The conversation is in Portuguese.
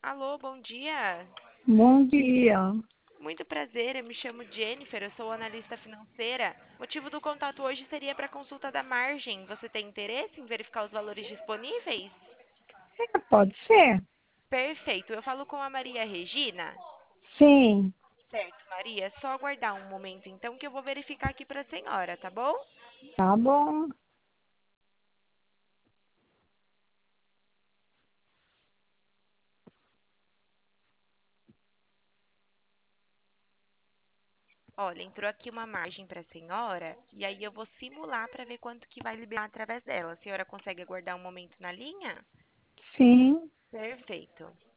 Alô, bom dia. Bom dia. Muito prazer, eu me chamo Jennifer, eu sou analista financeira. O motivo do contato hoje seria para a consulta da margem. Você tem interesse em verificar os valores disponíveis? Pode ser? Perfeito, eu falo com a Maria Regina. Sim, Certo, Maria, é só aguardar um momento então que eu vou verificar aqui para a senhora, tá bom? tá bom. Olha, entrou aqui uma margem para a senhora e aí eu vou simular para ver quanto que vai liberar através dela. A senhora consegue aguardar um momento na linha? Sim, Perfeito.